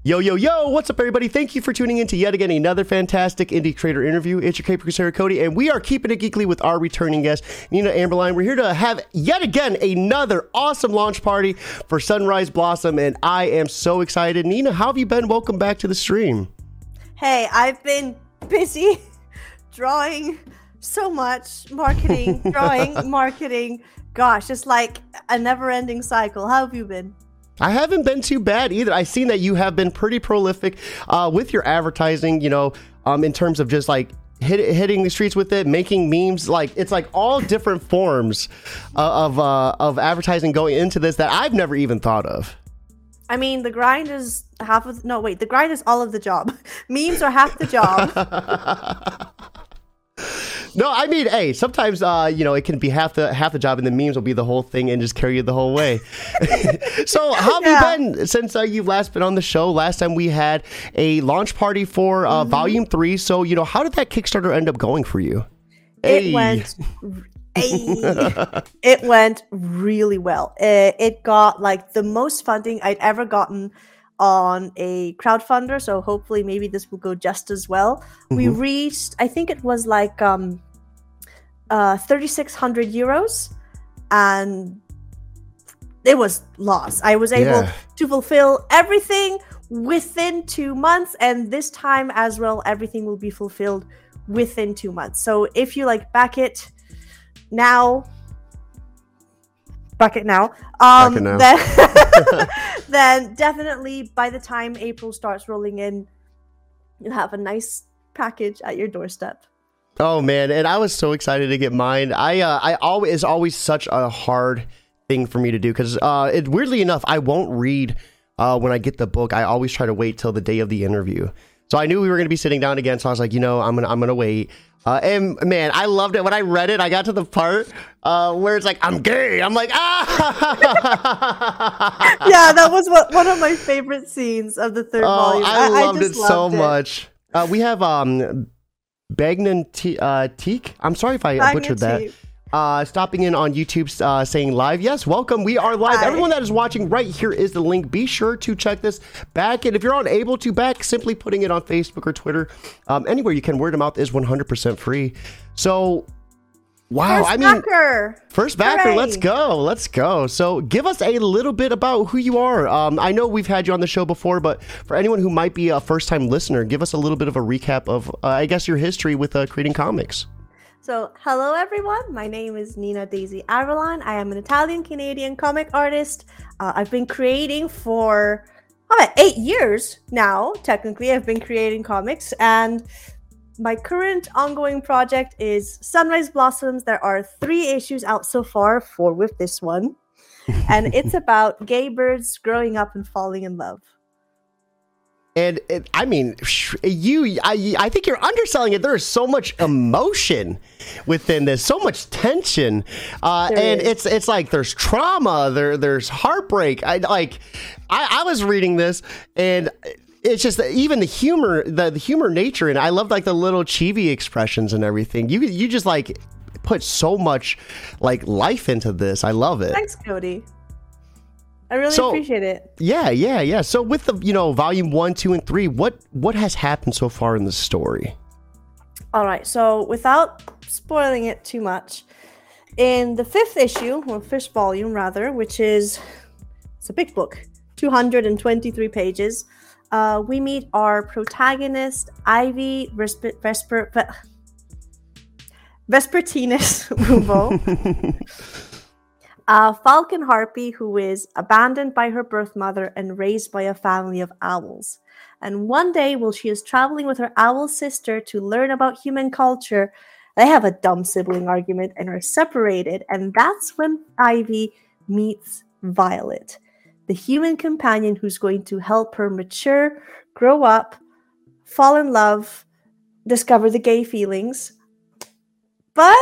Yo, yo, yo, what's up, everybody? Thank you for tuning in to yet again another fantastic indie creator interview. It's your Cape Crusader Cody, and we are keeping it geekly with our returning guest, Nina Amberline. We're here to have yet again another awesome launch party for Sunrise Blossom, and I am so excited. Nina, how have you been? Welcome back to the stream. Hey, I've been busy drawing so much, marketing, drawing, marketing. Gosh, it's like a never-ending cycle. How have you been? I haven't been too bad either. I've seen that you have been pretty prolific with your advertising, in terms of just like hitting the streets with it, making memes. Like it's like all different forms of advertising going into this that I've never even thought of. I mean, the grind is the grind is all of the job. Memes are half the job. No, I mean, hey, sometimes, it can be half the job and the memes will be the whole thing and just carry you the whole way. So how have you been since you've last been on the show? Last time we had a launch party for Volume 3. So, how did that Kickstarter end up going for you? It went really well. It got like the most funding I'd ever gotten on a crowdfunder, so hopefully maybe this will go just as well. We reached, I think it was like 3,600 euros, and it was lost. I was able to fulfill everything within 2 months, and this time as well everything will be fulfilled within 2 months. So if you back it now, then definitely by the time April starts rolling in, you'll have a nice package at your doorstep. Oh man, and I was so excited to get mine. It's always such a hard thing for me to do because weirdly enough, I won't read when I get the book. I always try to wait till the day of the interview. So I knew we were going to be sitting down again, so I was like, I'm gonna wait. And man, I loved it. When I read it, I got to the part where it's like, I'm gay. I'm like, ah! Yeah, that was one of my favorite scenes of the third volume. I loved it so much. We have Bagnan Teak. I'm sorry if I butchered that. Stopping in on YouTube saying live. Yes, welcome. We are live. Hi. Everyone that is watching, right here is the link. Be sure to check this back. And if you're unable to back, simply putting it on Facebook or Twitter, anywhere you can. Word of mouth is 100% free. So, wow. First backer. Hooray. Let's go. So give us a little bit about who you are. I know we've had you on the show before, but for anyone who might be a first-time listener, give us a little bit of a recap of, your history with creating comics. So, hello everyone, my name is Nina Daisy Amberline. I am an Italian-Canadian comic artist. I've been creating for 8 years now, technically. I've been creating comics, and my current ongoing project is Sunrise Blossoms. There are 3 issues out so far, 4 with this one, and it's about gay birds growing up and falling in love. And I think you're underselling it. There is so much emotion within this, so much tension, and it's like there's trauma, there's heartbreak. I was reading this, and it's just even the humor, the humor nature, and I love like the little chibi expressions and everything. You just like put so much like life into this. I love it. Thanks, Cody. I really appreciate it. Yeah. So with the, volume 1, 2, and 3, what has happened so far in the story? All right. So without spoiling it too much, in the 5th issue, or 5th volume rather, which is, it's a big book, 223 pages, we meet our protagonist, Ivy Vespertinus Rumbo. A falcon harpy who is abandoned by her birth mother and raised by a family of owls. And one day, while she is traveling with her owl sister to learn about human culture, they have a dumb sibling argument and are separated. And that's when Ivy meets Violet, the human companion who's going to help her mature, grow up, fall in love, discover the gay feelings. But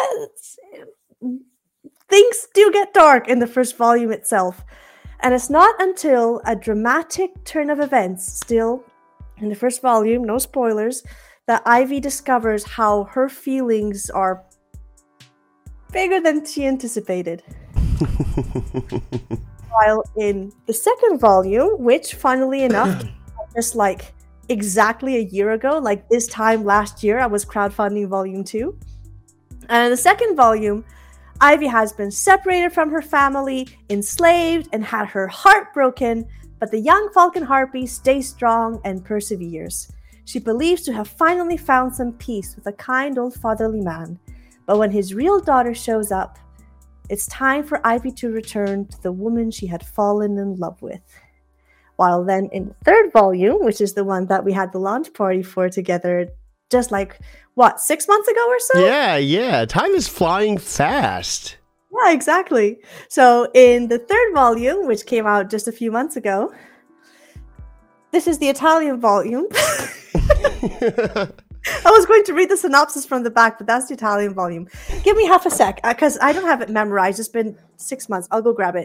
things do get dark in the 1st volume itself. And it's not until a dramatic turn of events, still in the 1st volume, no spoilers, that Ivy discovers how her feelings are bigger than she anticipated. While in the 2nd volume, which funnily enough just like exactly a year ago, like this time last year, I was crowdfunding volume 2. And in the second volume, Ivy has been separated from her family, enslaved, and had her heart broken, but the young Falcon Harpy stays strong and perseveres. She believes to have finally found some peace with a kind old fatherly man, but when his real daughter shows up, it's time for Ivy to return to the woman she had fallen in love with. While then in the third volume, which is the one that we had the launch party for together, just like, 6 months ago or so? Yeah. Time is flying fast. Yeah, exactly. So in the third volume, which came out just a few months ago, this is the Italian volume. I was going to read the synopsis from the back, but that's the Italian volume. Give me half a sec, because I don't have it memorized. It's been 6 months. I'll go grab it.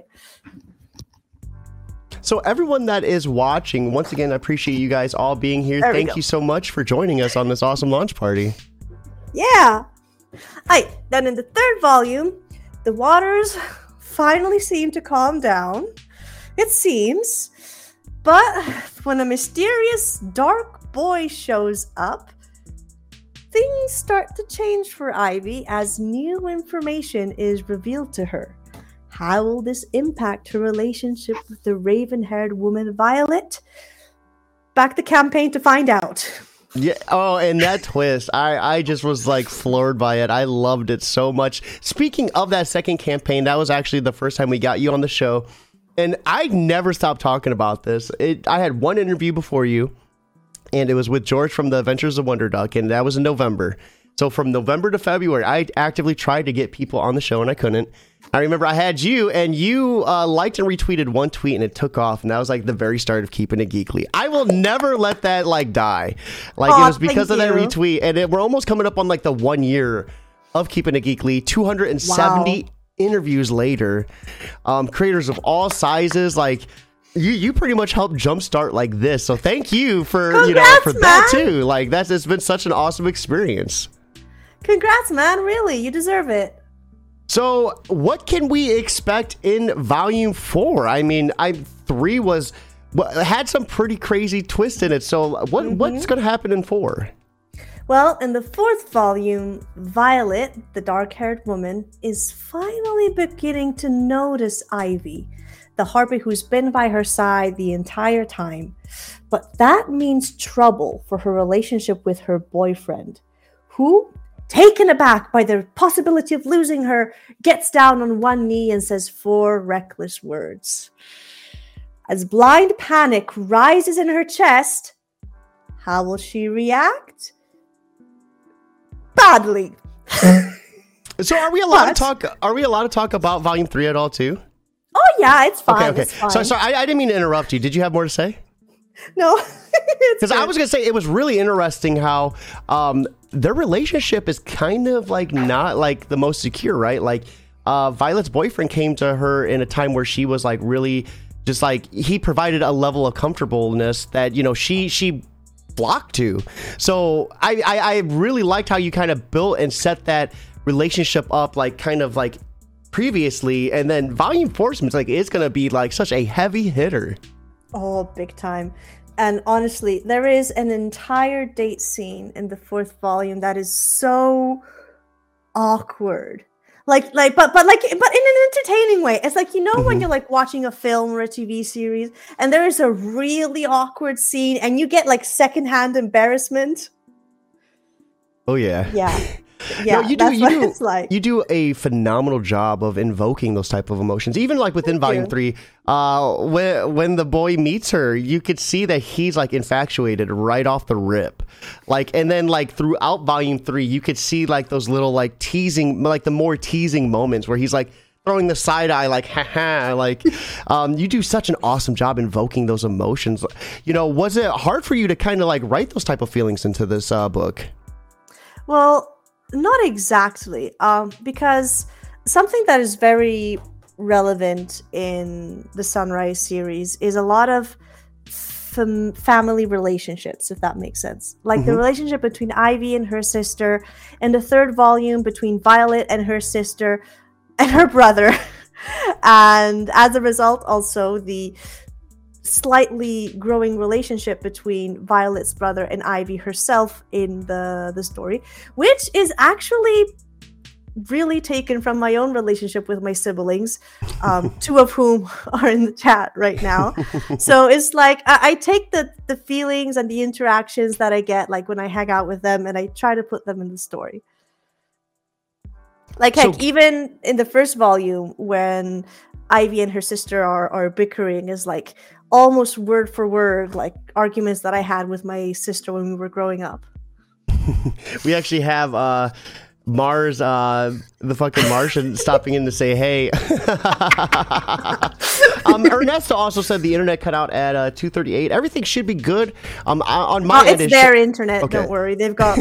So everyone that is watching, once again, I appreciate you guys all being here. Thank you so much for joining us on this awesome launch party. Yeah. Then in the third volume, the waters finally seem to calm down, it seems. But when a mysterious dark boy shows up, things start to change for Ivy as new information is revealed to her. How will this impact her relationship with the raven-haired woman Violet? Back the campaign to find out. Yeah. Oh, and that twist, I just was like floored by it. I loved it so much. Speaking of that second campaign, that was actually the first time we got you on the show. And I never stopped talking about this. I had one interview before you, and it was with George from the Adventures of Wonder Duck, and that was in November. So from November to February, I actively tried to get people on the show, and I couldn't. I remember I had you, and you liked and retweeted one tweet, and it took off, and that was like the very start of Keeping It Geekly. I will never let that like die. Like it was because of that retweet, and we're almost coming up on like the 1 year of Keeping It Geekly. 270 interviews later, creators of all sizes, like. You pretty much helped jumpstart like this, so thank you for that too. Like it's been such an awesome experience. Congrats, man! Really, you deserve it. So, what can we expect in Volume 4? I mean, 3 had some pretty crazy twists in it. So, what's going to happen in 4? Well, in the 4th volume, Violet, the dark-haired woman, is finally beginning to notice Ivy, the Harpy who's been by her side the entire time. But that means trouble for her relationship with her boyfriend, who, taken aback by the possibility of losing her, gets down on one knee and says 4 reckless words. As blind panic rises in her chest, how will she react? Badly. So are we allowed to talk about Volume 3 at all too? Oh yeah, it's fine. Okay. It's fine. So I didn't mean to interrupt you. Did you have more to say? No. Because I was going to say it was really interesting how their relationship is kind of like not like the most secure, right? Like Violet's boyfriend came to her in a time where she was like really just like he provided a level of comfortableness that, you know, she flocked to. So I really liked how you kind of built and set that relationship up like kind of like previously. And then Volume 4 seems like it's going to be like such a heavy hitter. Oh, big time. And honestly, there is an entire date scene in the 4th volume that is so awkward. But in an entertaining way. It's like, you know, when you're like watching a film or a TV series and there is a really awkward scene and you get like secondhand embarrassment. Oh yeah. Yeah, no, it's like. You do a phenomenal job of invoking those type of emotions. Even like within Volume 3, when the boy meets her, you could see that he's like infatuated right off the rip. Like, and then like throughout Volume 3, you could see like those little like teasing, like the more teasing moments where he's like throwing the side eye, like haha. Like, you do such an awesome job invoking those emotions. You know, was it hard for you to kind of like write those type of feelings into this book? Well, not exactly, because something that is very relevant in the Sunrise series is a lot of family relationships, if that makes sense. Like the relationship between Ivy and her sister, and the 3rd volume between Violet and her sister and her brother. And as a result, also the slightly growing relationship between Violet's brother and Ivy herself in the story, which is actually really taken from my own relationship with my siblings, two of whom are in the chat right now. So it's like I take the feelings and the interactions that I get like when I hang out with them, and I try to put them in the story. Like, heck, even in the first volume, when Ivy and her sister are bickering, is like almost word for word like arguments that I had with my sister when we were growing up. We actually have Mars, the fucking Martian, stopping in to say hey. Ernesto also said the internet cut out at 2:38. Everything should be good. On my end, it's their internet. Okay. Don't worry, they've got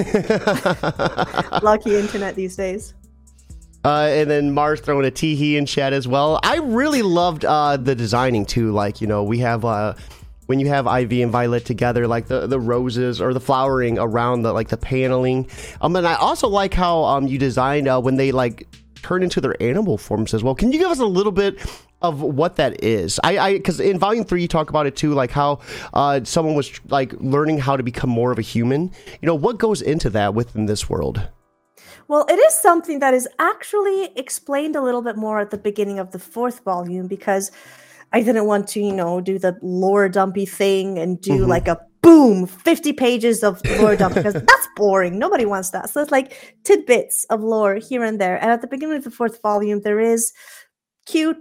lucky internet these days. And then Mars throwing a tee-hee in chat as well. I really loved the designing too. Like, you know, we have when you have Ivy and Violet together, like the roses or the flowering around the paneling. And I also like how you designed when they like turn into their animal forms as well. Can you give us a little bit of what that is? Because in volume 3 you talk about it too, like how someone was like learning how to become more of a human. You know, what goes into that within this world? Well, it is something that is actually explained a little bit more at the beginning of the 4th volume, because I didn't want to, you know, do the lore dumpy thing and do like a boom, 50 pages of lore dump, because that's boring. Nobody wants that. So it's like tidbits of lore here and there. And at the beginning of the 4th volume, there is cute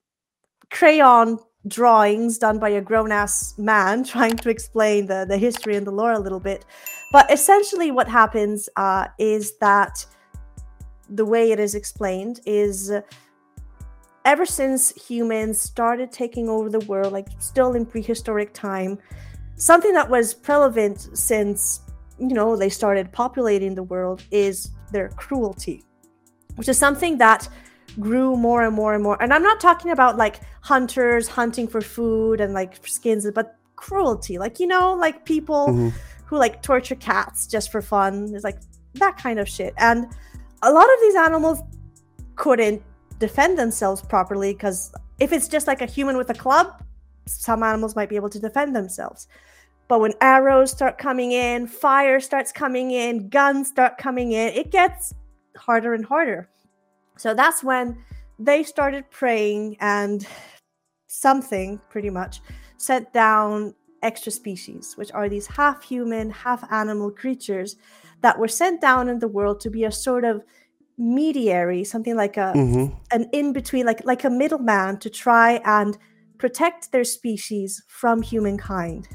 crayon drawings done by a grown-ass man trying to explain the history and the lore a little bit. But essentially what happens is that the way it is explained is ever since humans started taking over the world, like still in prehistoric time, something that was prevalent since, you know, they started populating the world is their cruelty, which is something that grew more and more and more. And I'm not talking about like hunters hunting for food and like skins, but cruelty, like, you know, like people who like torture cats just for fun. It's like that kind of shit. And a lot of these animals couldn't defend themselves properly, because if it's just like a human with a club, some animals might be able to defend themselves. But when arrows start coming in, fire starts coming in, guns start coming in, it gets harder and harder. So that's when they started praying, and something pretty much sent down extra species, which are these half human, half animal creatures that were sent down in the world to be a sort of mediary, something like an in-between, like a middleman, to try and protect their species from humankind.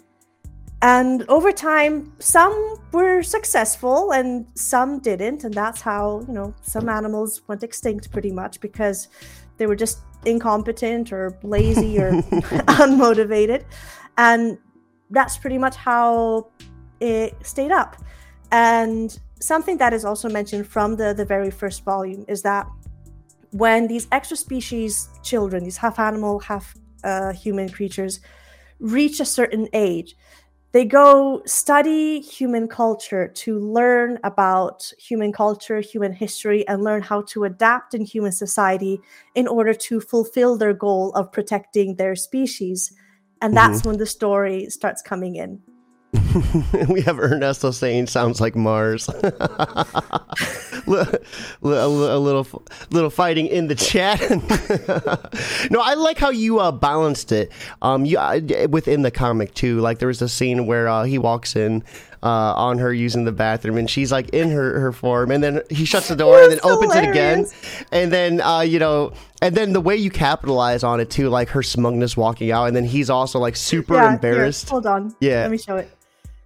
And over time, some were successful and some didn't, and that's how, you know, some animals went extinct pretty much because they were just incompetent or lazy or unmotivated. And that's pretty much how it stayed up. And something that is also mentioned from the very first volume is that when these extra species children, these half animal, half human creatures, reach a certain age, they go study human culture to learn about human culture, human history, and learn how to adapt in human society in order to fulfill their goal of protecting their species. And that's when the story starts coming in. We have Ernesto saying sounds like Mars. A little fighting in the chat. No, I like how you balanced it within the comic too. Like there was a scene where he walks in on her using the bathroom, and she's like in her form, and then he shuts the door and then opens it again, and then you know. And then the way you capitalize on it too, like her smugness walking out, and then he's also like super embarrassed. Here, hold on. Yeah. Let me show it.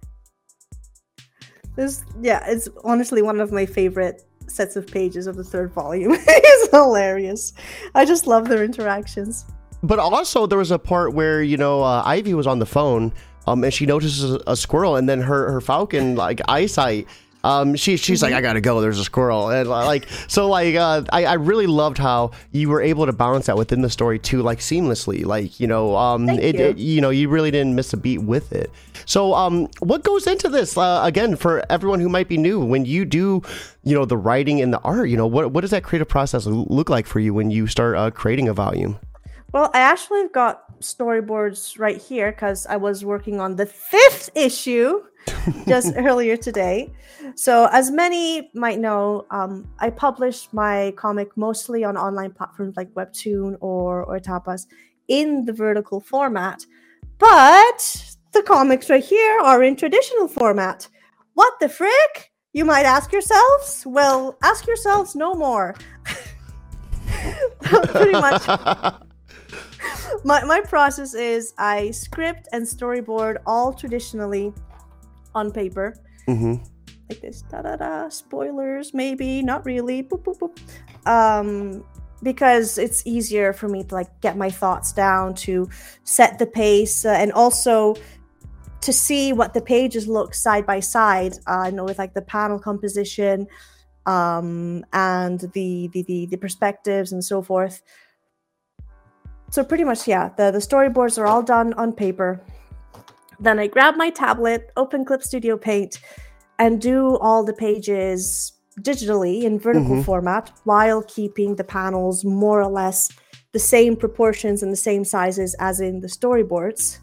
It's honestly one of my favorite sets of pages of the 3rd volume. It's hilarious. I just love their interactions. But also there was a part where, you know, Ivy was on the phone and she notices a squirrel, and then her falcon like eyesight, she's like, I gotta go, there's a squirrel. And like, so like I really loved how you were able to balance that within the story too, like seamlessly, like, you know, you know, you really didn't miss a beat with it. So what goes into this again, for everyone who might be new, when you do, you know, the writing and the art, you know, what does that creative process look like for you when you start creating a volume? Well, I actually got storyboards right here because I was working on the 5th issue just earlier today. So, as many might know, I publish my comic mostly on online platforms like Webtoon or Tapas in the vertical format. But the comics right here are in traditional format. What the frick? You might ask yourselves? Well, ask yourselves no more. Pretty much. My process is I script and storyboard all traditionally on paper. Mm-hmm. Like this. Da-da-da. Spoilers, maybe. Not really. Boop, boop, boop. Because it's easier for me to like get my thoughts down, to set the pace, and also to see what the pages look side by side, with like the panel composition, and the perspectives and so forth. So pretty much, yeah, the storyboards are all done on paper. Then I grab my tablet, open Clip Studio Paint, and do all the pages digitally in vertical format while keeping the panels more or less the same proportions and the same sizes as in the storyboards.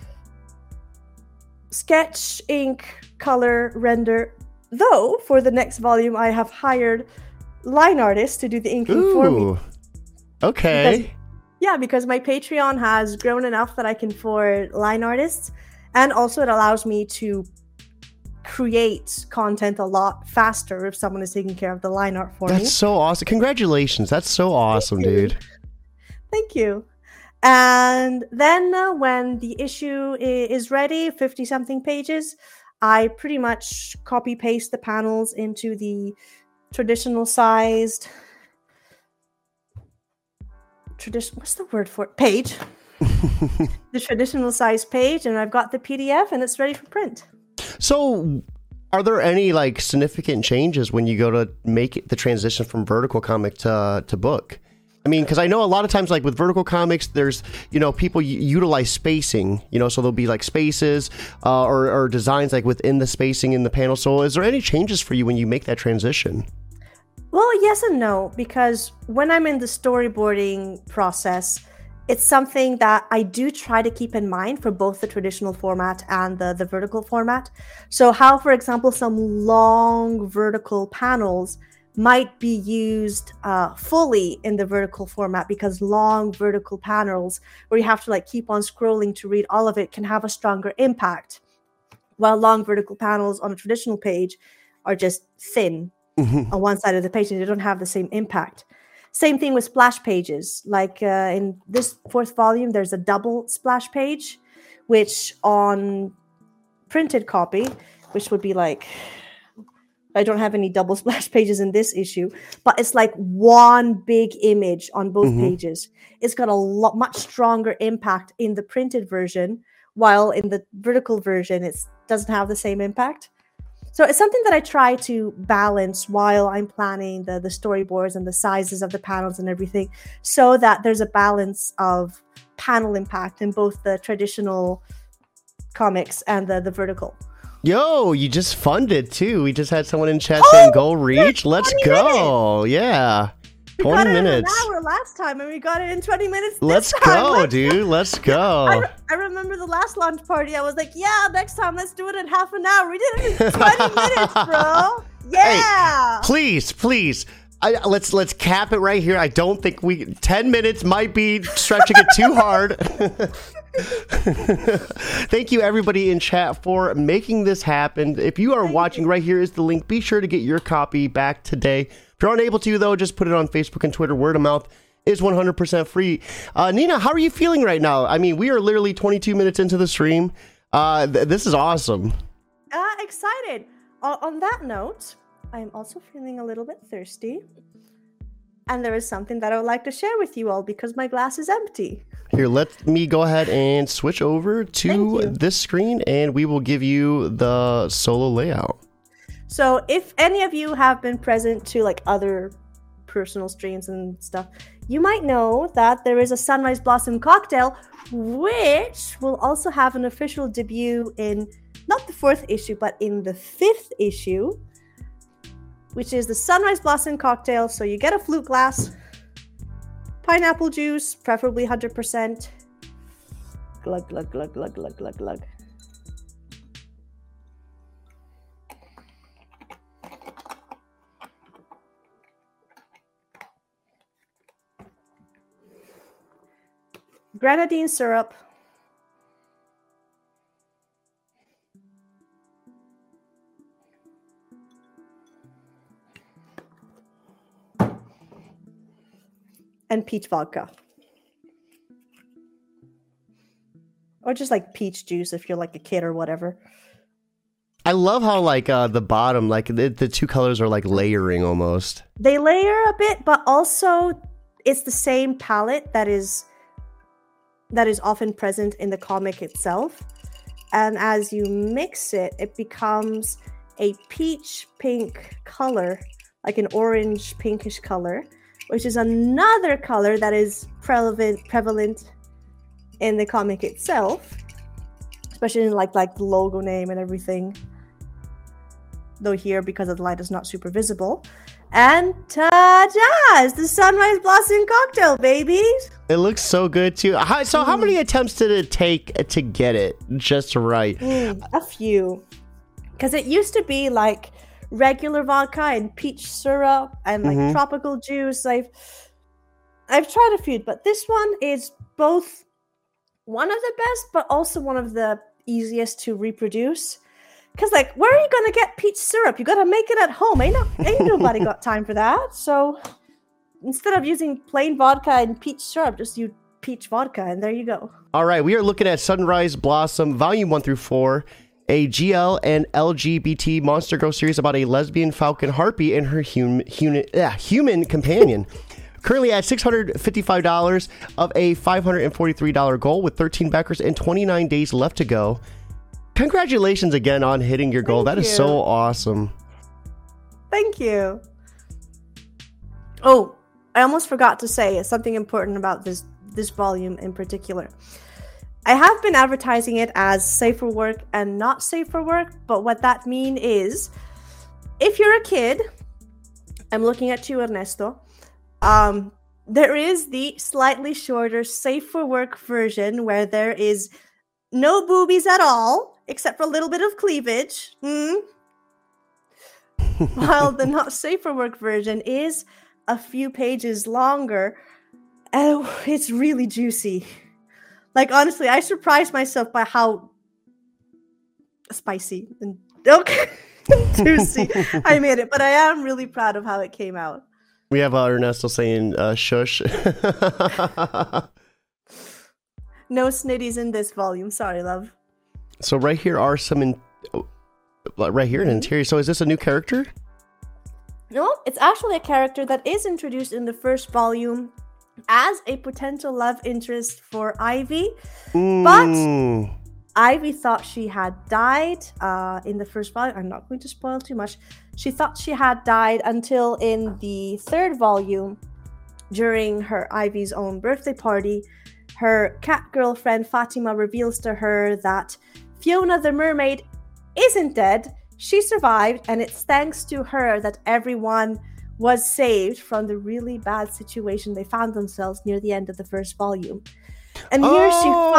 Sketch, ink, color, render. Though, for the next volume, I have hired line artists to do the inking for me. Okay. Because my Patreon has grown enough that I can afford line artists. And also it allows me to create content a lot faster if someone is taking care of the line art for me. That's so awesome. Congratulations. That's so awesome, dude. Thank you. And then when the issue is ready, 50-something pages, I pretty much copy-paste the panels into the traditional sized... what's the word for it? Page. The traditional size page, and I've got the PDF, and it's ready for print. So, are there any like significant changes when you go to make the transition from vertical comic to book? I mean, because I know a lot of times, like with vertical comics, there's, people utilize spacing, so there'll be like spaces or designs like within the spacing in the panel. So is there any changes for you when you make that transition? Well, yes and no, because when I'm in the storyboarding process, it's something that I do try to keep in mind for both the traditional format and the vertical format. So how, for example, some long vertical panels might be used fully in the vertical format, because long vertical panels where you have to like keep on scrolling to read all of it can have a stronger impact, while long vertical panels on a traditional page are just thin on one side of the page and they don't have the same impact. Same thing with splash pages. Like in this 4th volume, there's a double splash page, which on printed copy, which would be like, I don't have any double splash pages in this issue, but it's like one big image on both pages. It's got a much stronger impact in the printed version, while in the vertical version, it doesn't have the same impact. So it's something that I try to balance while I'm planning the storyboards and the sizes of the panels and everything, so that there's a balance of panel impact in both the traditional comics and the vertical. Yo, you just funded too. We just had someone in chat saying goal reach. Let's go. Minutes. Yeah. We 20 got it minutes. in an hour last time, and we got it in 20 minutes Let's go, dude. Let's go. I remember the last launch party. I was like, yeah, next time let's do it in half an hour. We did it in 20 minutes, bro. Yeah. Hey, please. Let's cap it right here. I don't think 10 minutes might be stretching it too hard. Thank you everybody in chat for making this happen. If you are watching, right here is the link. Be sure to get your copy back today. If you're unable to, though, just put it on Facebook and Twitter. Word of mouth is 100% free. Nina, how are you feeling right now? I mean, we are literally 22 minutes into the stream. This is awesome. Excited. On that note, I'm also feeling a little bit thirsty. And there is something that I would like to share with you all, because my glass is empty. Here, let me go ahead and switch over to this screen, and we will give you the solo layout. So if any of you have been present to like other personal streams and stuff, you might know that there is a Sunrise Blossom cocktail, which will also have an official debut in not the 4th issue, but in the 5th issue, which is the Sunrise Blossom cocktail. So you get a flute glass, Pineapple juice, preferably 100%. Glug, glug, glug, glug, glug, glug, glug. Grenadine syrup. And peach vodka. Or just like peach juice if you're like a kid or whatever. I love how like the bottom, like the two colors are like layering almost. They layer a bit, but also it's the same palette that is often present in the comic itself. And as you mix it, it becomes a peach pink color, like an orange pinkish color, which is another color that is prevalent in the comic itself, especially in like the logo name and everything. Though here, because of the light, is not super visible. And ta-da! It's the Sunrise Blossom cocktail, babies! It looks so good too. How many attempts did it take to get it just right? A few. Because it used to be like regular vodka and peach syrup and like tropical juice. I've tried a few, but this one is both one of the best, but also one of the easiest to reproduce. Because like, where are you gonna get peach syrup? You gotta make it at home. Ain't nobody got time for that. So instead of using plain vodka and peach syrup, just use peach vodka, and there you go. All right, we are looking at Sunrise Blossom Volume 1 through 4. A GL and LGBT Monster Girl series about a lesbian falcon harpy and her human companion. Currently at $655 of a $543 goal with 13 backers and 29 days left to go. Congratulations again on hitting your goal. That is so awesome. Thank you. Oh, I almost forgot to say something important about this volume in particular. I have been advertising it as safe for work and not safe for work, but what that means is, if you're a kid, I'm looking at you, Ernesto, there is the slightly shorter safe for work version where there is no boobies at all, except for a little bit of cleavage. While the not safe for work version is a few pages longer. Oh, it's really juicy. Like, honestly, I surprised myself by how spicy and juicy I made it, but I am really proud of how it came out. We have Ernesto saying shush. No snitties in this volume. Sorry, love. So right here are some right here in interior. So is this a new character? No, it's actually a character that is introduced in the first volume as a potential love interest for Ivy, but Ivy thought she had died in the first volume. I'm not going to spoil too much. She thought she had died until in the third volume, during her Ivy's own birthday party, her cat girlfriend Fatima reveals to her that Fiona the mermaid isn't dead. She survived, and it's thanks to her that everyone was saved from the really bad situation they found themselves near the end of the first volume. And here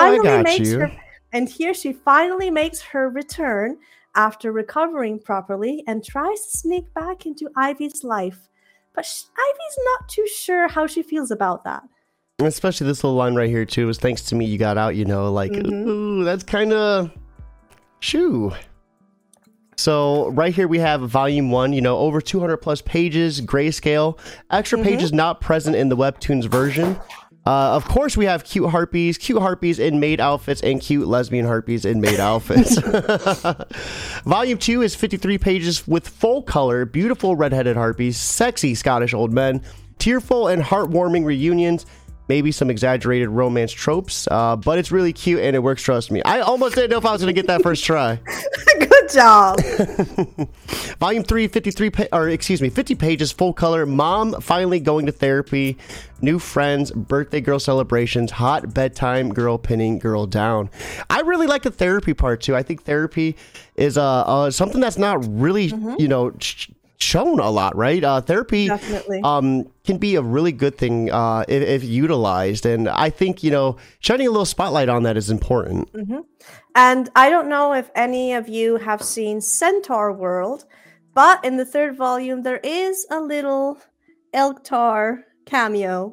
she finally makes her return after recovering properly and tries to sneak back into Ivy's life. But Ivy's not too sure how she feels about that. Especially this little line right here too was thanks to me you got out, like, ooh, that's kind of shoo. So right here we have volume 1, over 200 plus pages, grayscale, extra pages not present in the Webtoons version. Of course, we have cute harpies in maid outfits, and cute lesbian harpies in maid outfits. Volume 2 is 53 pages with full color, beautiful redheaded harpies, sexy Scottish old men, tearful and heartwarming reunions, maybe some exaggerated romance tropes, but it's really cute and it works, trust me. I almost didn't know if I was going to get that first try. Good job. Volume 3, 50 pages, full color, mom finally going to therapy, new friends, birthday girl celebrations, hot bedtime girl pinning girl down. I really like the therapy part too. I think therapy is something that's not really, shown a lot, right? Therapy Definitely. Can be a really good thing if utilized. And I think, shining a little spotlight on that is important. Mm-hmm. And I don't know if any of you have seen Centaur World, but in the 3rd volume, there is a little Elktar cameo.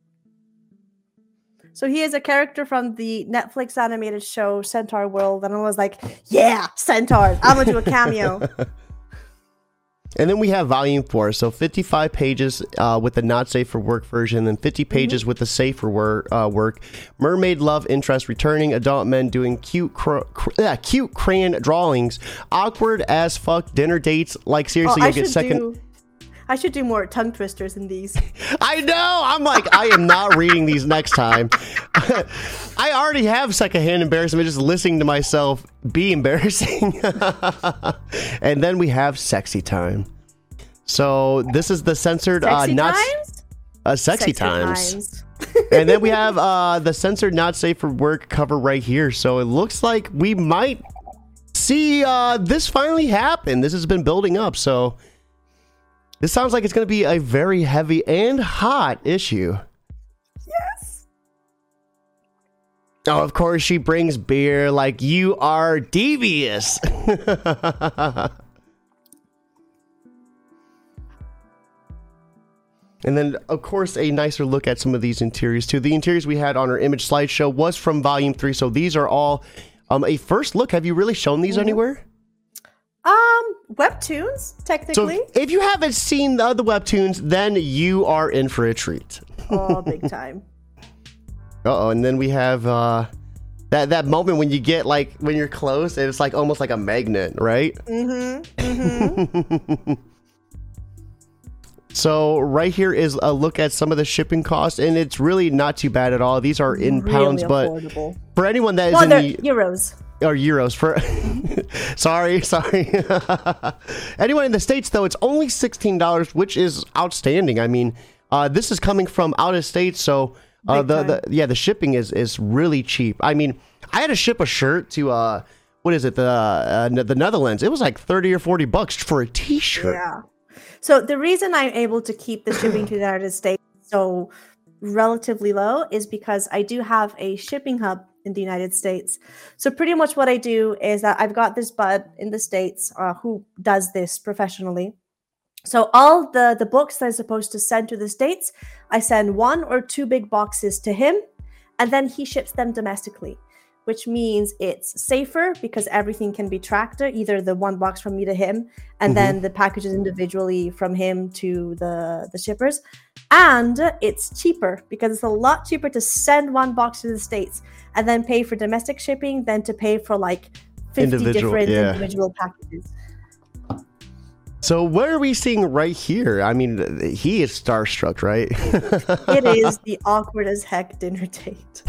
So he is a character from the Netflix animated show Centaur World, and I was like, yeah, centaurs, I'm going to do a cameo. And then we have volume 4, so 55 pages with the not safe for work version, and 50 pages with the safe for work. Mermaid love interest returning, adult men doing cute crayon drawings, awkward as fuck dinner dates. Like seriously, you'll get second. I should do more tongue twisters in these. I know. I'm like, I am not reading these next time. I already have secondhand embarrassment just listening to myself be embarrassing. And then we have sexy time. So this is the censored sexy times. And then we have the censored not safe for work cover right here. So it looks like we might see this finally happen. This has been building up. So this sounds like it's going to be a very heavy and hot issue. Yes. Oh, of course, she brings beer like you are devious. And then, of course, a nicer look at some of these interiors, too. The interiors we had on our image slideshow was from Volume 3, so these are all a first look. Have you really shown these anywhere? Webtoons, technically. So if you haven't seen the other webtoons, then you are in for a treat. Oh, big time. Uh-oh, and then we have that moment when you get, like, when you're close, and it's like almost like a magnet, right? So right here is a look at some of the shipping costs, and it's really not too bad at all. These are in pounds, affordable. But for anyone that is in the euros. Or euros for sorry. Anyone in the States, though, it's only $16, which is outstanding. I mean, this is coming from out of state, so the shipping is really cheap. I mean, I had to ship a shirt to what is it, the Netherlands. It was like $30 or $40 for a t-shirt. Yeah. So the reason I'm able to keep the shipping to the United States so relatively low is because I do have a shipping hub in the United States. So pretty much what I do is that I've got this bud in the States who does this professionally. So all the books that I'm supposed to send to the States, I send 1 or 2 big boxes to him, and then he ships them domestically, which means it's safer because everything can be tracked, either the 1 box from me to him, and then the packages individually from him to the shippers. And it's cheaper because it's a lot cheaper to send 1 box to the States and then pay for domestic shipping than to pay for like 50 different individual packages. So what are we seeing right here? I mean, he is starstruck, right? It is the awkward as heck dinner date.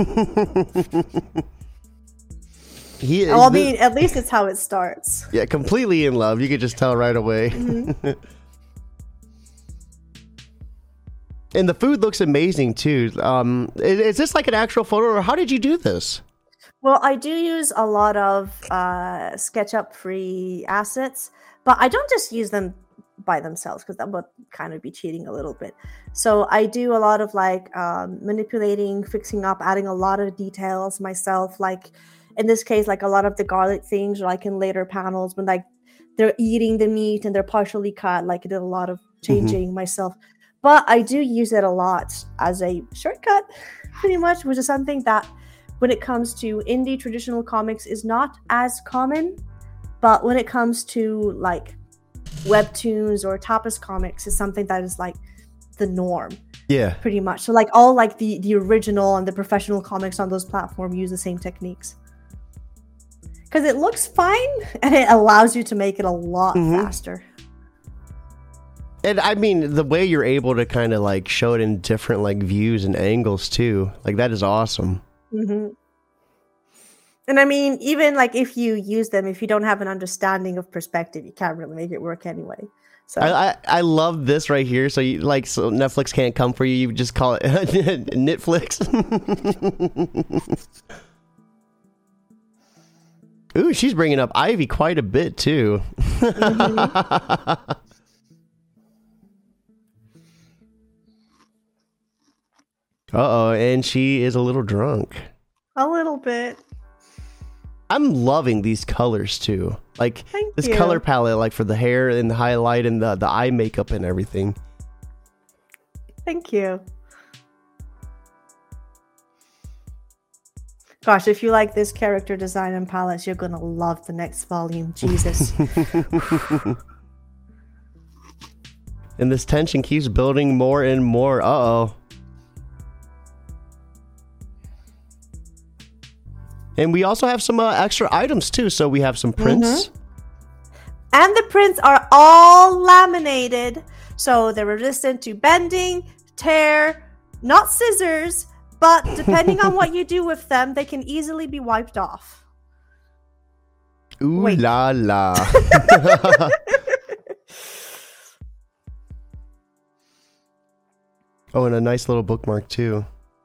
At least it's how it starts. Yeah, completely in love. You could just tell right away. And the food looks amazing too. Is this like an actual photo, or how did you do this? Well, I do use a lot of SketchUp free assets, but I don't just use them by themselves because that would kind of be cheating a little bit. So I do a lot of like manipulating, fixing up, adding a lot of details myself. Like in this case, like a lot of the garlic things, or like in later panels when like they're eating the meat and they're partially cut, like I did a lot of changing myself. But I do use it a lot as a shortcut, pretty much, which is something that when it comes to indie traditional comics is not as common. But when it comes to like webtoons or tapas comics is something that is like the norm. Yeah. Pretty much. So like all like the original and the professional comics on those platforms use the same techniques. Because it looks fine and it allows you to make it a lot faster. And I mean, the way you're able to kind of like show it in different like views and angles too, like that is awesome. And I mean, even like if you use them, if you don't have an understanding of perspective, you can't really make it work anyway. So I love this right here. So you like, so Netflix can't come for you. You just call it Netflix. Ooh, she's bringing up Ivy quite a bit too. Uh-oh, and she is a little drunk. A little bit. I'm loving these colors too. Like Thank this you. color palette, like for the hair and the highlight and the eye makeup and everything. Thank you. Gosh, if you like this character design and palettes, you're gonna love the next volume. Jesus. And this tension keeps building more and more. Uh-oh. And we also have some extra items too. So we have some prints. And the prints are all laminated. So they're resistant to bending, tear, not scissors, but depending on what you do with them, they can easily be wiped off. Ooh Wait. la la. Oh, and a nice little bookmark too.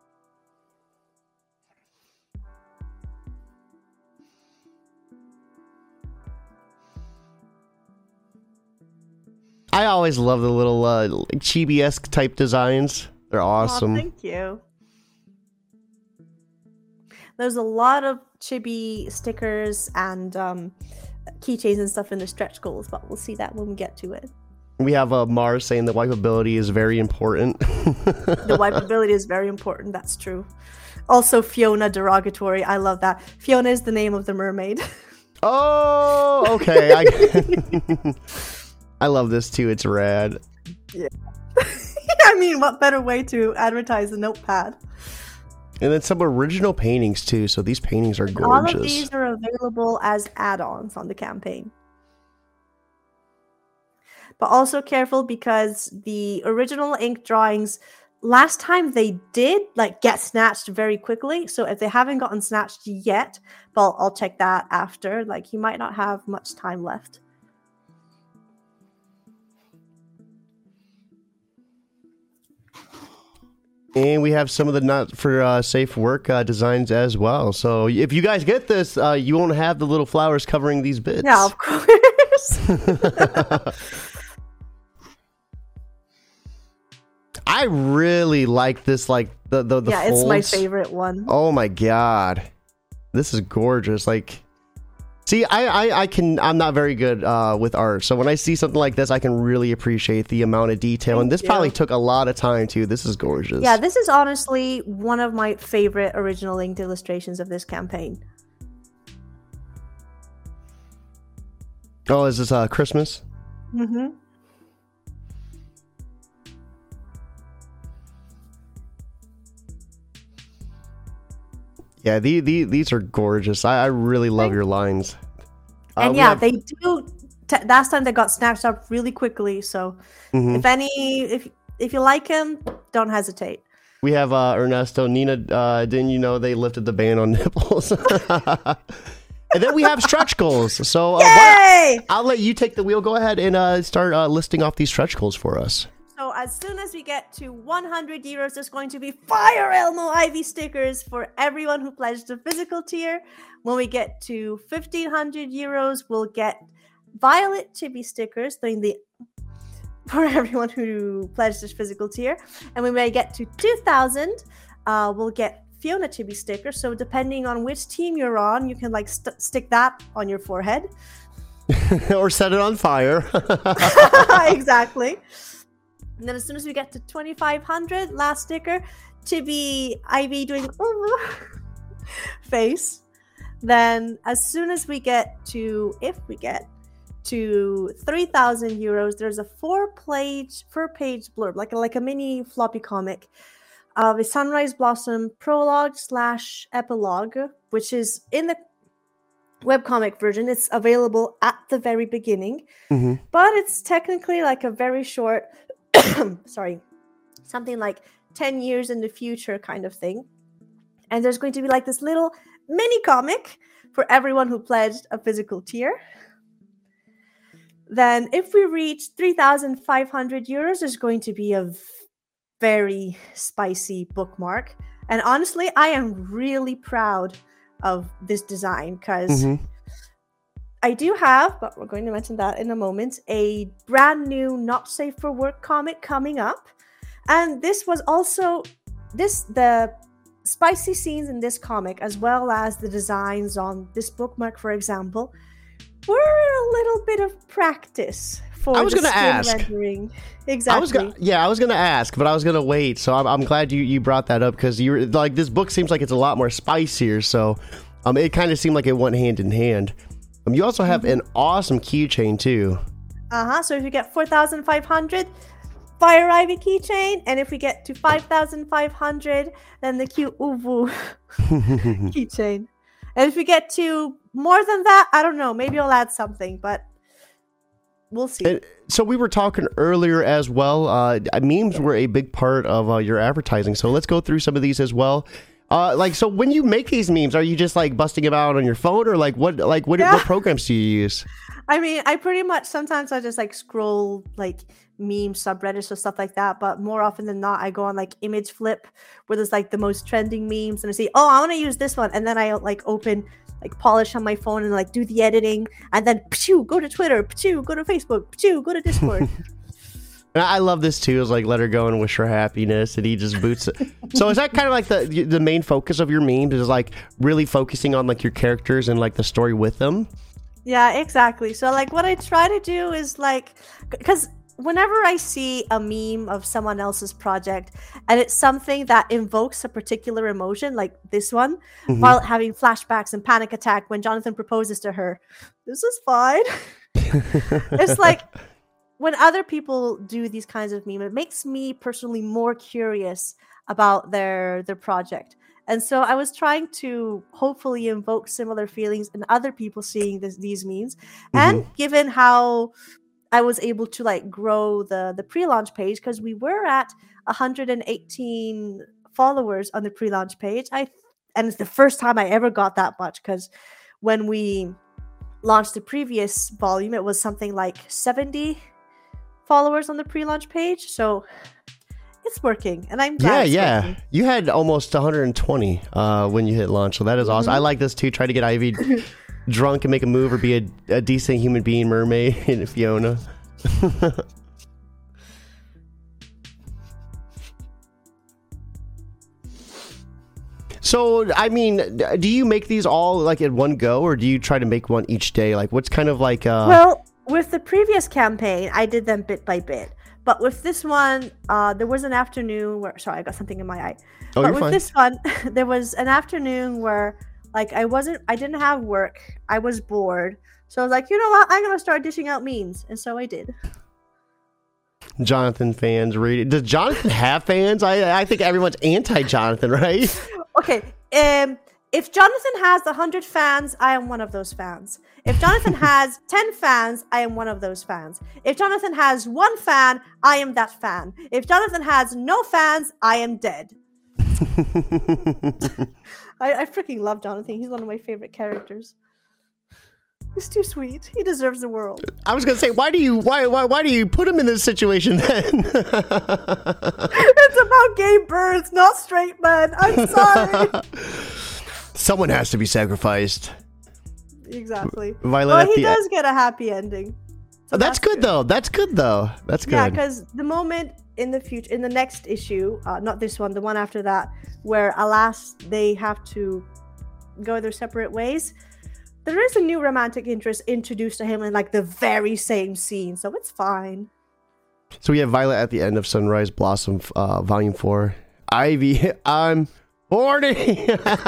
I always love the little chibi-esque type designs. They're awesome. Oh, thank you. There's a lot of chibi stickers and keychains and stuff in the stretch goals, but we'll see that when we get to it. We have Mars saying that wipeability is very important. The wipeability is very important. That's true. Also, Fiona derogatory. I love that. Fiona is the name of the mermaid. Oh, okay. I love this too. It's rad. Yeah. I mean, what better way to advertise a notepad? And then some original paintings too. So these paintings are gorgeous. All of these are available as add-ons on the campaign. But also careful because the original ink drawings, last time they did get snatched very quickly. So if they haven't gotten snatched yet, well, I'll check that after. You might not have much time left. And we have some of the not for safe work designs as well. So if you guys get this, you won't have the little flowers covering these bits. Yeah, of course. I really like this, the yeah, folds. It's my favorite one. Oh my god, this is gorgeous. See, I'm not very good with art, so when I see something like this, I can really appreciate the amount of detail. Thank and this you. Probably took a lot of time too. This is gorgeous. Yeah, this is honestly one of my favorite original inked illustrations of this campaign. Oh, is this Christmas? Mm-hmm. Yeah, these are gorgeous. I really love your lines. And yeah, they do. Last time they got snatched up really quickly. So if you like him, don't hesitate. We have Ernesto. Nina, didn't you know they lifted the ban on nipples? And then we have stretch goals. So Yay! I'll let you take the wheel. Go ahead and start listing off these stretch goals for us. So as soon as we get to 100 euros, there's going to be Fire Elmo Ivy stickers for everyone who pledged a physical tier. When we get to 1500 euros, we'll get Violet Chibi stickers for everyone who pledged a physical tier. And when we get to 2000, we'll get Fiona Chibi stickers. So depending on which team you're on, you can stick that on your forehead. Or set it on fire. Exactly. And then as soon as we get to 2500, last sticker, Chibi Ivy doing face. Then as soon as we get to, if we get to 3000 euros, there's a four-page blurb, like a mini floppy comic of a Sunrise Blossom prologue / epilogue, which is in the webcomic version. It's available at the very beginning, but it's technically a very short something like 10 years in the future kind of thing. And there's going to be this little mini comic for everyone who pledged a physical tier. Then if we reach 3,500 euros, there's going to be a very spicy bookmark. And honestly, I am really proud of this design because I do have, but we're going to mention that in a moment, a brand new Not Safe for Work comic coming up. And this was also the spicy scenes in this comic, as well as the designs on this bookmark, for example, were a little bit of practice for the skin rendering. Exactly. I was gonna ask, but I was gonna wait. So I'm glad you brought that up, because you're like, this book seems like it's a lot more spicier. So it kind of seemed like it went hand in hand. You also have an awesome keychain too. So if you get 4,500, Fire Ivy keychain, and if we get to 5,500, then the cute Uvu keychain. And if we get to more than that, I don't know, maybe I'll add something, but we'll see. And so we were talking earlier as well. Memes were a big part of your advertising. So let's go through some of these as well. So when you make these memes, are you just like busting them out on your phone, or what programs do you use? I mean, I pretty much, sometimes I just like scroll like meme subreddits or stuff like that, but more often than not, I go on like Image Flip, where there's like the most trending memes, and I see, oh, I want to use this one, and then I like open like Polish on my phone and like do the editing, and then go to Twitter, go to Facebook, go to Discord. And I love this too. Is like, let her go and wish her happiness, and he just boots it. So is that kind of like the main focus of your memes, is like really focusing on like your characters and like the story with them? Yeah, exactly. So like what I try to do is like, because whenever I see a meme of someone else's project and it's something that invokes a particular emotion, like this one, while having flashbacks and panic attack when Jonathan proposes to her, this is fine. It's like, when other people do these kinds of memes, it makes me personally more curious about their project. And so I was trying to hopefully invoke similar feelings in other people seeing these memes. And given how I was able to like grow the pre-launch page, because we were at 118 followers on the pre-launch page. And it's the first time I ever got that much, because when we launched the previous volume, it was something like 70 followers on the pre-launch page. So it's working, and I'm glad working. You had almost 120 when you hit launch, so that is awesome. I like this too. Try to get Ivy drunk and make a move, or be a decent human being mermaid in Fiona. So, I mean, do you make these all like in one go, or do you try to make one each day? Like, what's kind of like Well, with the previous campaign, I did them bit by bit. But with this one, there was an afternoon where... Sorry, I got something in my eye. Oh, but with this one, there was an afternoon where, like, I didn't have work. I was bored. So I was like, you know what? I'm going to start dishing out memes. And so I did. Jonathan fans read it. Does Jonathan have fans? I think everyone's anti-Jonathan, right? Okay. If Jonathan has 100 fans, I am one of those fans. If Jonathan has 10 fans, I am one of those fans. If Jonathan has 1 fan, I am that fan. If Jonathan has no fans, I am dead. I freaking love Jonathan. He's one of my favorite characters. He's too sweet. He deserves the world. I was gonna say, why do you put him in this situation then? It's about gay birds, not straight men. I'm sorry. Someone has to be sacrificed. Exactly. Violet, well, he does get a happy ending. So that's good though. That's good. Yeah, because the moment in the future, in the next issue, not this one, the one after that, where alas they have to go their separate ways, there is a new romantic interest introduced to him in like the very same scene, so it's fine. So we have Violet at the end of Sunrise Blossom, Volume 4. Ivy, I'm horny.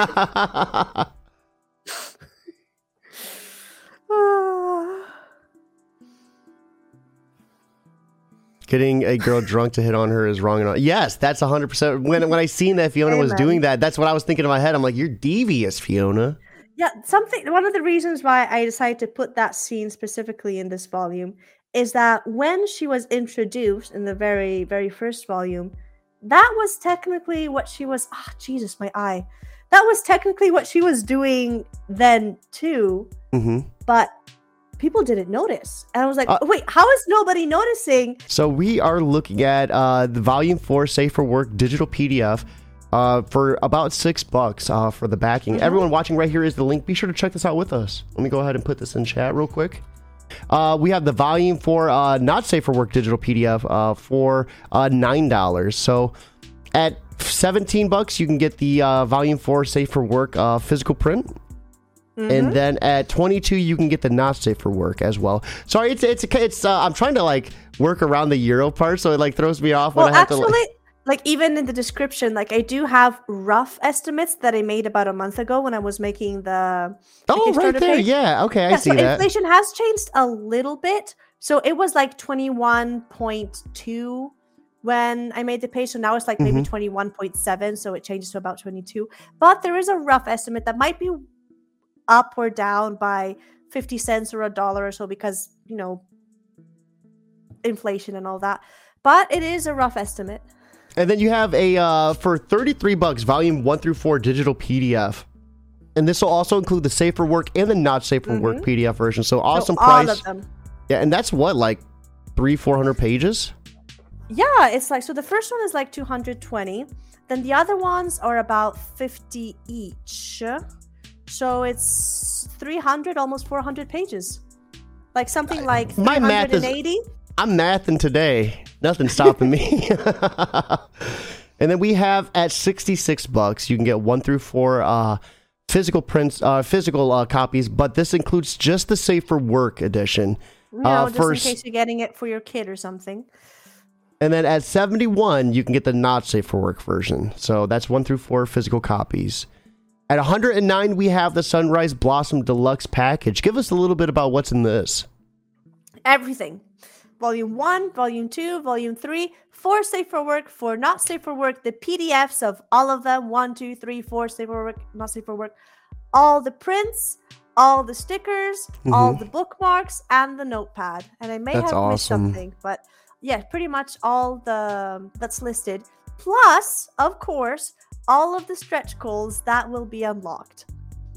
Getting a girl drunk to hit on her is wrong and all. Yes, that's 100%. When I seen that Fiona was doing that, that's what I was thinking in my head. I'm like, you're devious, Fiona. Yeah, one of the reasons why I decided to put that scene specifically in this volume is that when she was introduced in the very, very first volume, that was technically what she was... Ah, oh, Jesus, my eye. That was technically what she was doing then, too. But people didn't notice. And I was like, wait, how is nobody noticing? So we are looking at the Volume 4 Safe for Work digital PDF for about $6 for the backing. Everyone watching right here is the link. Be sure to check this out with us. Let me go ahead and put this in chat real quick. We have the Volume 4 Not Safe for Work digital PDF for $9. So at $6 $17, you can get the Volume 4 Safe for Work physical print. And then at $22, you can get the not safe for work as well. Sorry, it's I'm trying to like work around the euro part, so it like throws me off when I have to like even in the description, like I do have rough estimates that I made about a month ago when I was making the right there, page. Yeah, okay, I see that. Inflation has changed a little bit, so it was like 21.2 when I made the page, so now it's like maybe 21.7, so it changes to about 22. But there is a rough estimate that might be up or down by 50 cents or $1 or so because, you know, inflation and all that. But it is a rough estimate. And then you have a, for $33, Volume 1 through 4 digital PDF. And this will also include the Safe for Work and the Not Safe for Work PDF version. So awesome price. All of them. Yeah, and that's what, like 300-400 pages? Yeah, it's like, so the first one is like 220. Then the other ones are about 50 each. So it's 300, almost 400 pages. Like something like 380. I'm mathing today. Nothing's stopping me. And then we have at $66, you can get 1 through 4 physical prints, physical copies, but this includes just the Safe for Work edition. No, just in case you're getting it for your kid or something. And then at $71, you can get the Not Safe for Work version. So that's 1 through 4 physical copies. At $109, we have the Sunrise Blossom Deluxe package. Give us a little bit about what's in this. Everything. Volume 1, Volume 2, Volume 3, 4 Safe for Work, 4 Not Safe for Work, the PDFs of all of them, 1, 2, 3, 4 Safe for Work, Not Safe for Work, all the prints, all the stickers, all the bookmarks, and the notepad. And I may have missed something, but yeah, pretty much all that's listed. Plus, of course, all of the stretch goals that will be unlocked.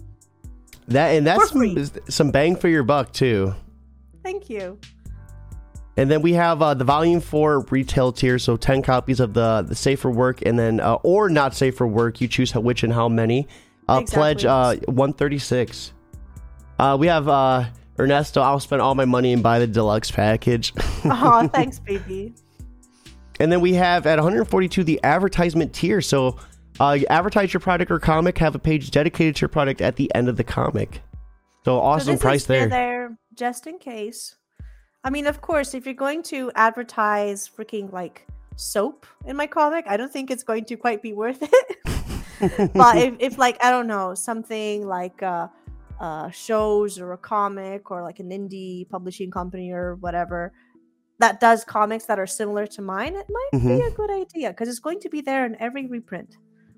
That's some bang for your buck too. Thank you. And then we have the Volume 4 retail tier, so 10 copies of the Safe for Work, and then or Not Safe for Work. You choose which and how many. Exactly. Pledge $136. We have Ernesto. I'll spend all my money and buy the deluxe package. Oh, thanks, baby. And then we have at $142 the advertisement tier. So advertise your product or comic, have a page dedicated to your product at the end of the comic. So awesome price there. There just in case. I mean, of course, if you're going to advertise freaking like soap in my comic, I don't think it's going to quite be worth it. But if like, I don't know, something like shows or a comic or like an indie publishing company or whatever that does comics that are similar to mine, it might be a good idea because it's going to be there in every reprint.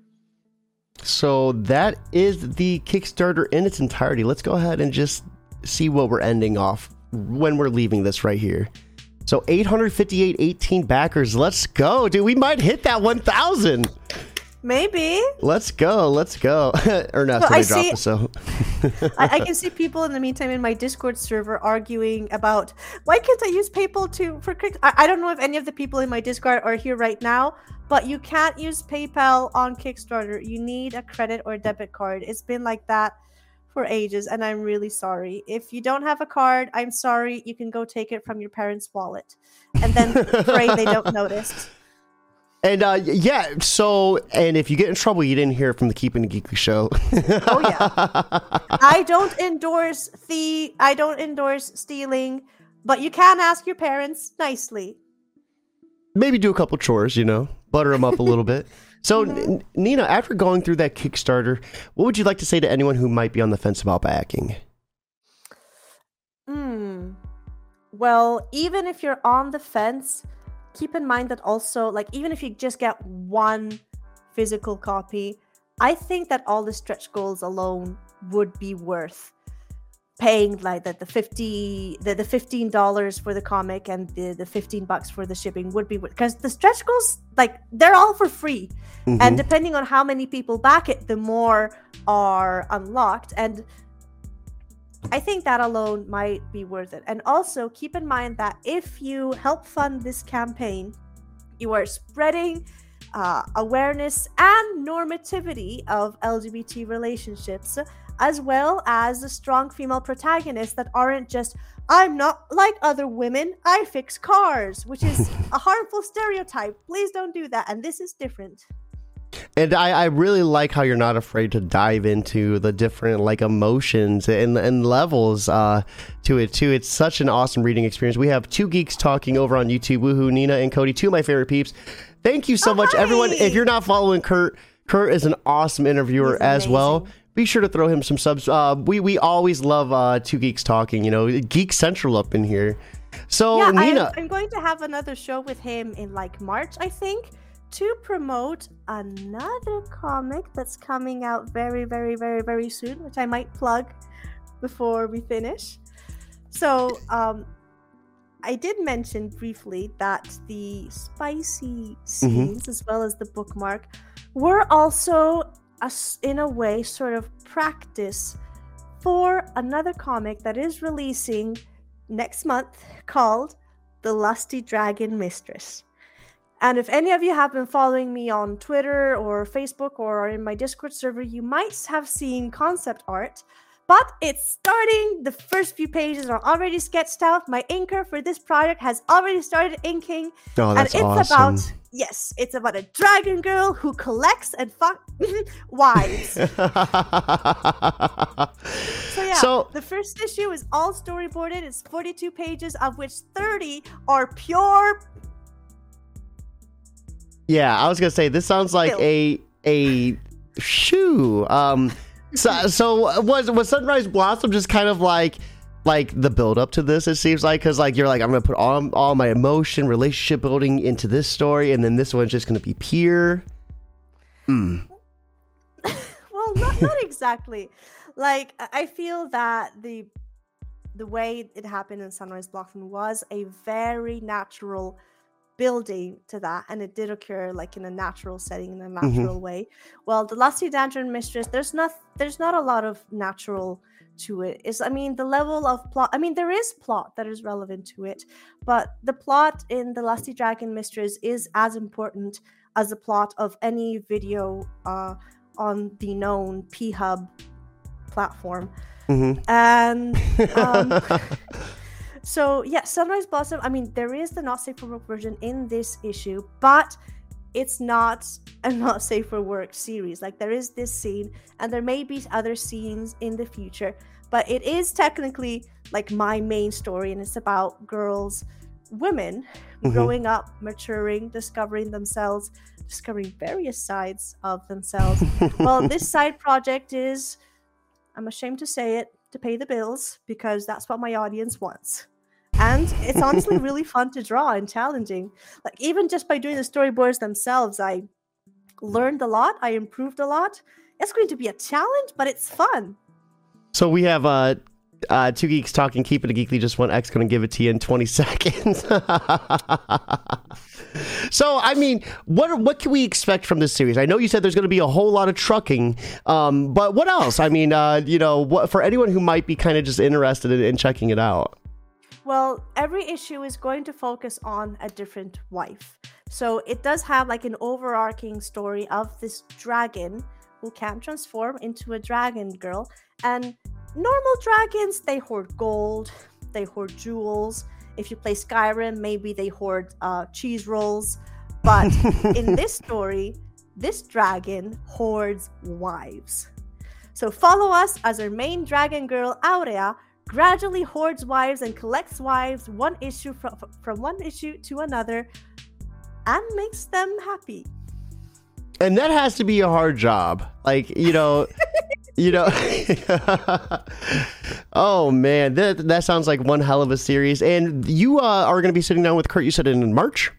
So that is the Kickstarter in its entirety. Let's go ahead and just see what we're ending off when we're leaving this right here. So 858.18 backers. Let's go, dude. We might hit that 1,000. Maybe. Let's go. Ernesto, they dropped us so. I can see people in the meantime in my Discord server arguing about why can't I use PayPal for Kickstarter. I don't know if any of the people in my Discord are here right now, but you can't use PayPal on Kickstarter. You need a credit or debit card. It's been like that for ages, and I'm really sorry. If you don't have a card, I'm sorry. You can go take it from your parents' wallet and then pray they don't notice. And and if you get in trouble, you didn't hear it from the Keeping It Geekly show. Oh yeah. I don't endorse stealing, but you can ask your parents nicely. Maybe do a couple chores, butter them up a little bit. So, Nina, after going through that Kickstarter, what would you like to say to anyone who might be on the fence about backing? Well, even if you're on the fence, keep in mind that also, like, even if you just get one physical copy, I think that all the stretch goals alone would be worth paying, like the $15 for the comic and the $15 for the shipping would be worth, because the stretch goals, like, they're all for free. And depending on how many people back it, the more are unlocked. And I think that alone might be worth it. And also keep in mind that if you help fund this campaign, you are spreading awareness and normativity of LGBT relationships, as well as the strong female protagonists that aren't just, I'm not like other women, I fix cars, which is a harmful stereotype. Please don't do that. And this is different. And I really like how you're not afraid to dive into the different like emotions and levels to it too. It's such an awesome reading experience. We have two geeks talking over on YouTube. Woohoo, Nina and Cody, two of my favorite peeps. Thank you so much, everyone. If you're not following Kurt is an awesome interviewer as well. Be sure to throw him some subs. We always love Two Geeks Talking, you know, Geek Central up in here. So yeah, Nina, I'm going to have another show with him in like March, I think, to promote another comic that's coming out very, very, very, very soon, which I might plug before we finish. So I did mention briefly that the spicy scenes, as well as the bookmark, were also in a way sort of practice for another comic that is releasing next month called The Lusty Dragon Mistress. And if any of you have been following me on Twitter or Facebook or in my Discord server, you might have seen concept art, but it's starting. The first few pages are already sketched out. My inker for this project has already started inking. Oh, that's and it's awesome. it's about a dragon girl who collects and wives. So the first issue is all storyboarded. It's 42 pages, of which 30 are pure. Yeah, I was gonna say this sounds like a shoe. So was Sunrise Blossom just kind of like the build up to this? It seems like, because like you're like, I'm gonna put all my emotion, relationship building into this story, and then this one's just gonna be pure. Well, not exactly. Like, I feel that the way it happened in Sunrise Blossom was a very natural building to that, and it did occur like in a natural setting, in a natural way. Well, The Lusty Dragon Mistress, there's not a lot of natural to it. The level of plot, there is plot that is relevant to it, but the plot in The Lusty Dragon Mistress is as important as the plot of any video on the known P-Hub platform. And so yeah, Sunrise Blossom, there is the Not Safe for Work version in this issue, but it's not a Not Safe for Work series. Like, there is this scene, and there may be other scenes in the future, but it is technically like my main story, and it's about women growing up, maturing, discovering themselves, discovering various sides of themselves. Well, this side project is, I'm ashamed to say it, to pay the bills, because that's what my audience wants. And it's honestly really fun to draw and challenging. Like, even just by doing the storyboards themselves, I learned a lot. I improved a lot. It's going to be a challenge, but it's fun. So we have Two Geeks Talking, Keep It a Geekly, Just One X, going to give it to you in 20 seconds. So, what can we expect from this series? I know you said there's going to be a whole lot of trucking, but what else? For anyone who might be kind of just interested in checking it out. Well, every issue is going to focus on a different wife. So it does have like an overarching story of this dragon who can transform into a dragon girl. And normal dragons, they hoard gold, they hoard jewels. If you play Skyrim, maybe they hoard cheese rolls. But in this story, this dragon hoards wives. So follow us as our main dragon girl, Aurea, gradually hoards wives and collects wives one issue from one issue to another, and makes them happy. And that has to be a hard job. Like, oh man, that sounds like one hell of a series. And you are going to be sitting down with Kurt, you said in March?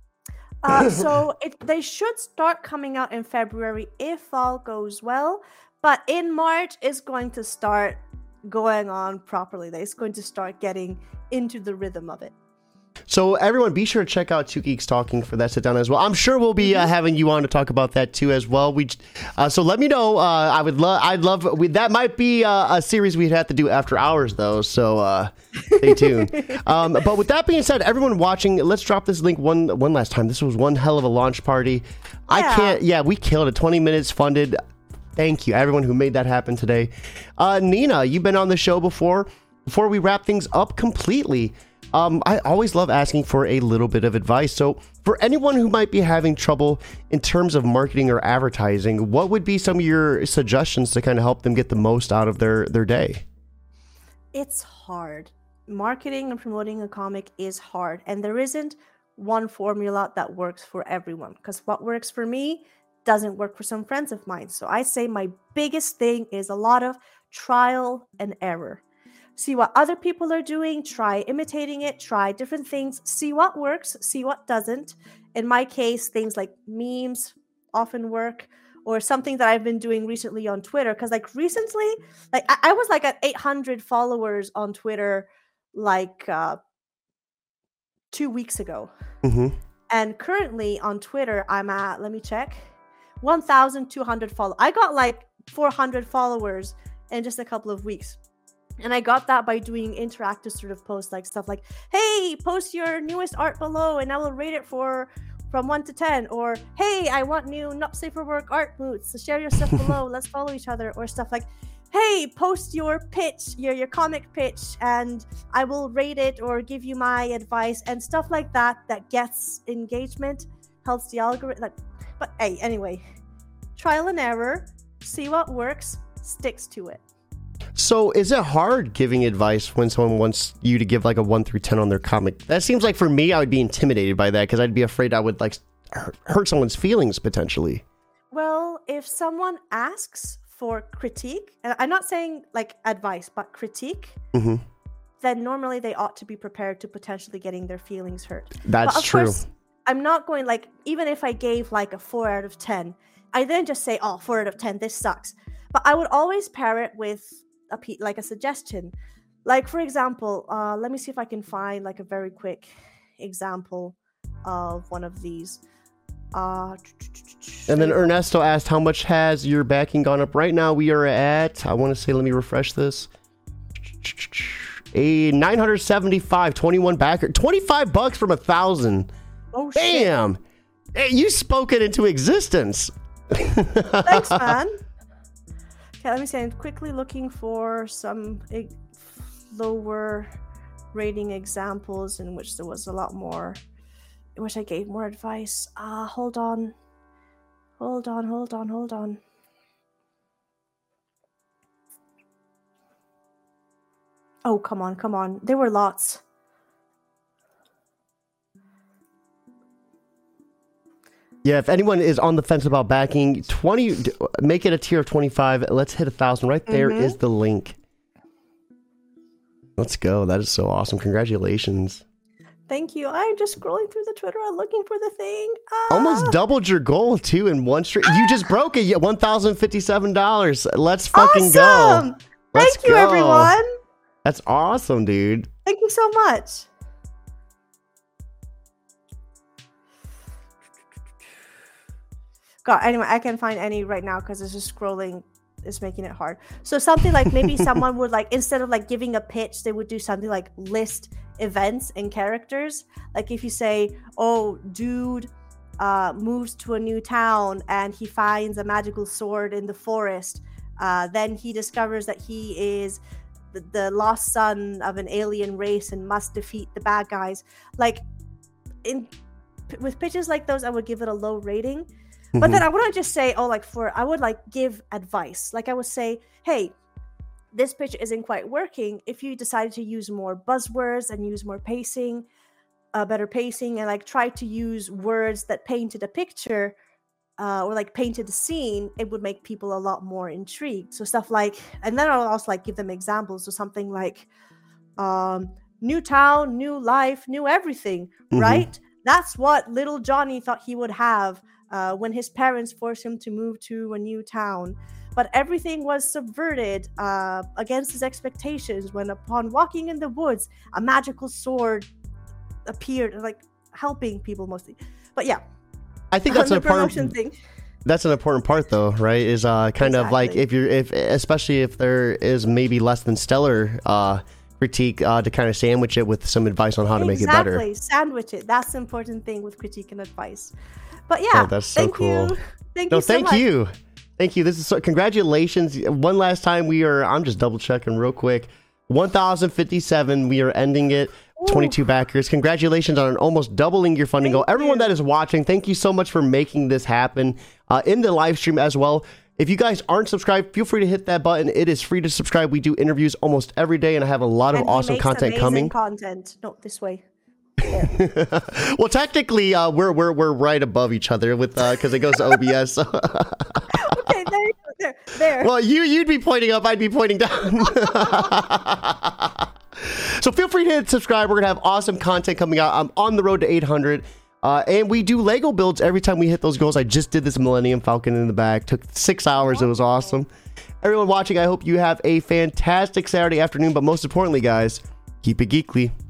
They should start coming out in February if all goes well. But in March, it's going to start going on properly. It's going to start getting into the rhythm of it. So everyone, be sure to check out Two Geeks Talking for that sit down as well. I'm sure we'll be having you on to talk about that too as well. So let me know. I'd love. That might be a series we'd have to do after hours though. So stay tuned. But with that being said, everyone watching, let's drop this link one last time. This was one hell of a launch party. Yeah. We killed it. 20 minutes funded. Thank you, everyone who made that happen today. Nina, you've been on the show before. Before we wrap things up completely, I always love asking for a little bit of advice. So for anyone who might be having trouble in terms of marketing or advertising, what would be some of your suggestions to kind of help them get the most out of their day? It's hard. Marketing and promoting a comic is hard, and there isn't one formula that works for everyone, because what works for me doesn't work for some friends of mine. So I say my biggest thing is a lot of trial and error. See what other people are doing, try imitating it, try different things, see what works, see what doesn't. In my case, things like memes often work, or something that I've been doing recently on Twitter. Because like recently, like I was like at 800 followers on Twitter like 2 weeks ago. Mm-hmm. And currently on Twitter, I'm at, let me check, 1,200 followers. I got like 400 followers in just a couple of weeks. And I got that by doing interactive sort of posts, like stuff like, hey, post your newest art below and I will rate it from 1 to 10. Or, hey, I want new Not Safe for Work art boots. So share your stuff below. Let's follow each other. Or stuff like, hey, post your pitch, your comic pitch, and I will rate it or give you my advice, and stuff like that gets engagement, helps the algorithm. But hey, anyway, trial and error, see what works, sticks to it. So is it hard giving advice when someone wants you to give like a 1 through 10 on their comic? That seems like for me, I would be intimidated by that because I'd be afraid I would like hurt someone's feelings potentially. Well, if someone asks for critique, and I'm not saying like advice, but critique, mm-hmm. then normally they ought to be prepared to potentially getting their feelings hurt. That's true. Of course, I'm not going like, even if I gave like a 4 out of 10, I then just say, oh, 4 out of 10, this sucks. But I would always pair it with a suggestion. Like, for example, let me see if I can find like a very quick example of one of these. And then Ernesto asked, how much has your backing gone up? Right now we are at, I want to say, let me refresh this, a 975, 21 backer, $25 from 1,000. Oh, damn. Hey, you spoke it into existence. Thanks, man. Okay, let me see. I'm quickly looking for some lower rating examples in which there was a lot more, in which I gave more advice. Hold on. Oh, come on. There were lots. Yeah, if anyone is on the fence about backing, 20, make it a tier of 25. Let's hit 1,000. Right there is the link. Let's go. That is so awesome. Congratulations. Thank you. I'm just scrolling through the Twitter. I'm looking for the thing. Almost doubled your goal, too, in one stream. You just broke it. $1,057. Let's fucking go. Thank you, everyone. That's awesome, dude. Thank you so much. God, anyway, I can't find any right now because it's just scrolling. It's making it hard. So something like maybe someone would like, instead of like giving a pitch, they would do something like list events and characters. Like if you say, oh, dude moves to a new town and he finds a magical sword in the forest. Then he discovers that he is the lost son of an alien race and must defeat the bad guys. Like with pitches like those, I would give it a low rating. But then I wouldn't just say, I would like give advice. Like I would say, hey, this pitch isn't quite working. If you decided to use more buzzwords and use more pacing, better pacing, and like try to use words that painted a picture or like painted a scene, it would make people a lot more intrigued. So stuff like, and then I'll also like give them examples. So something like new town, new life, new everything, right? That's what little Johnny thought he would have when his parents forced him to move to a new town. But everything was subverted against his expectations when, upon walking in the woods, a magical sword appeared, like helping people mostly. But yeah, I think that's an important thing. That's an important part, though, right? Is kind of like especially if there is maybe less than stellar critique to kind of sandwich it with some advice on how to make it better. Exactly, sandwich it. That's the important thing with critique and advice. But yeah, that's so cool. Thank you so much. Thank you. This is congratulations. One last time I'm just double checking real quick. 1,057. We are ending it. 22 backers. Congratulations on almost doubling your funding goal. Everyone that is watching, thank you so much for making this happen in the live stream as well. If you guys aren't subscribed, feel free to hit that button. It is free to subscribe. We do interviews almost every day, and I have a lot of awesome content coming. Content, not this way. Well, technically, we're right above each other with because it goes to OBS. Okay, there. Well, you'd be pointing up, I'd be pointing down. So feel free to hit subscribe. We're gonna have awesome content coming out. I'm on the road to 800, and we do Lego builds every time we hit those goals. I just did this Millennium Falcon in the back. Took 6 hours. It was awesome. Everyone watching, I hope you have a fantastic Saturday afternoon. But most importantly, guys, keep it geekly.